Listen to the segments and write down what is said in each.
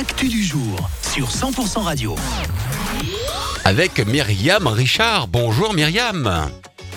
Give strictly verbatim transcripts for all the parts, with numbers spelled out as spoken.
l'actu du jour sur cent pour cent Radio. Avec Myriam Richard. Bonjour Myriam.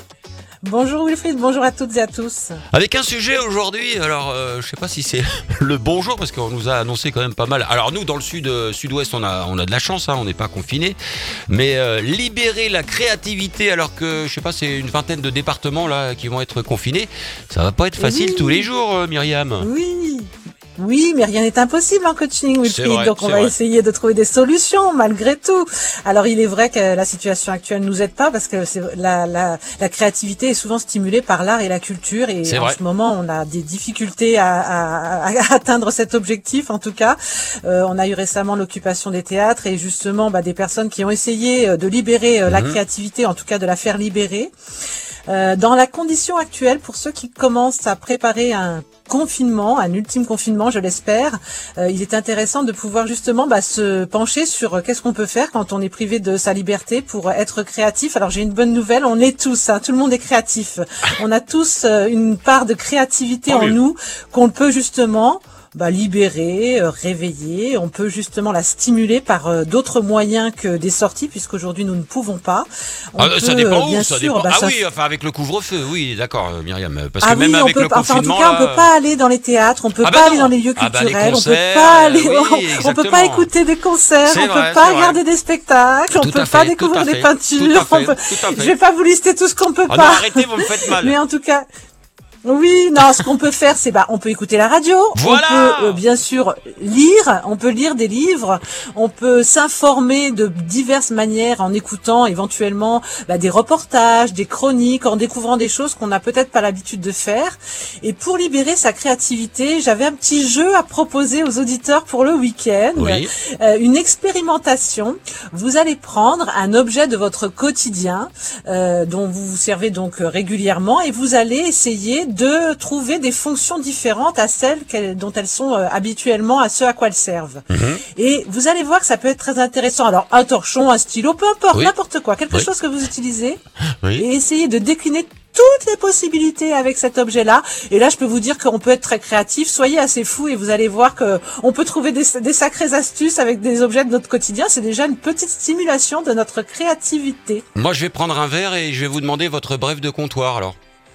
Bonjour Wilfried, bonjour à toutes et à tous. Avec un sujet aujourd'hui, alors euh, je sais pas si c'est le bonjour parce qu'on nous a annoncé quand même pas mal. Alors nous dans le sud, euh, sud-ouest on a, on a de la chance, hein, on n'est pas confinés. Mais euh, libérer la créativité alors que je sais pas, c'est une vingtaine de départements là qui vont être confinés, ça va pas être facile oui. tous les jours euh, Myriam. Oui. Oui, mais rien n'est impossible en coaching, Wilfried. Vrai, donc on va vrai. essayer de trouver des solutions malgré tout. Alors il est vrai que la situation actuelle nous aide pas parce que c'est la, la, la créativité est souvent stimulée par l'art et la culture et c'est en vrai. ce moment on a des difficultés à, à, à atteindre cet objectif. En tout cas, euh, on a eu récemment l'occupation des théâtres et justement bah, des personnes qui ont essayé de libérer euh, la mmh. créativité, en tout cas de la faire libérer. Euh, dans la condition actuelle, pour ceux qui commencent à préparer un confinement, un ultime confinement, je l'espère, euh, il est intéressant de pouvoir justement bah, se pencher sur euh, qu'est-ce qu'on peut faire quand on est privé de sa liberté pour être créatif. Alors j'ai une bonne nouvelle, on est tous, hein, tout le monde est créatif. On a tous euh, une part de créativité en nous qu'on peut justement bah, libérer, euh, réveiller. On peut justement la stimuler par euh, d'autres moyens que des sorties, puisqu'aujourd'hui nous ne pouvons pas. On ah, peut, ça dépend euh, bien où, ça sûr, dépend. bah, ah ça... oui, enfin avec le couvre-feu, oui, d'accord, Myriam. Parce ah que même oui, avec on peut, le enfin, confinement, en tout cas, là... on peut pas aller dans les théâtres, on peut ah pas bah aller dans les lieux ah culturels, bah les concerts, on peut pas aller, oui, on, on peut pas écouter des concerts, c'est on vrai, peut pas vrai. regarder des spectacles, tout on peut fait, pas découvrir des peintures. On peut... Je vais pas vous lister tout ce qu'on peut ah pas. Non, arrêtez, vous me faites mal. Mais en tout cas. Oui, non, ce qu'on peut faire, c'est bah, on peut écouter la radio, voilà. on peut euh, bien sûr lire, on peut lire des livres, on peut s'informer de diverses manières en écoutant éventuellement bah, des reportages, des chroniques, en découvrant des choses qu'on n'a peut-être pas l'habitude de faire. Et pour libérer sa créativité, j'avais un petit jeu à proposer aux auditeurs pour le week-end, oui. euh, une expérimentation. Vous allez prendre un objet de votre quotidien euh, dont vous vous servez donc régulièrement et vous allez essayer de trouver des fonctions différentes à celles qu'elles, dont elles sont euh, habituellement, à ce à quoi elles servent. Mmh. Et vous allez voir que ça peut être très intéressant. Alors, un torchon, un stylo, peu importe, oui. n'importe quoi, quelque oui. chose que vous utilisez, oui. et essayez de décliner toutes les possibilités avec cet objet-là. Et là, je peux vous dire qu'on peut être très créatif. Soyez assez fous et vous allez voir que on peut trouver des, des sacrées astuces avec des objets de notre quotidien. C'est déjà une petite stimulation de notre créativité. Moi, je vais prendre un verre et je vais vous demander votre bref de comptoir, alors.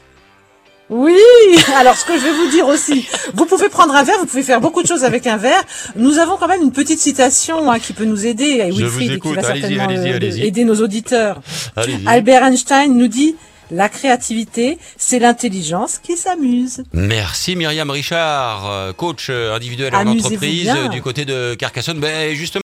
Oui, alors ce que je vais vous dire aussi, vous pouvez prendre un verre, vous pouvez faire beaucoup de choses avec un verre. Nous avons quand même une petite citation hein, qui peut nous aider, et Wilfried, et qui va allez-y, certainement allez-y, euh, allez-y. aider nos auditeurs. Allez-y. Albert Einstein nous dit « La créativité, c'est l'intelligence qui s'amuse ». Merci Myriam Richard, coach individuel en entreprise du côté de Carcassonne. Ben, justement.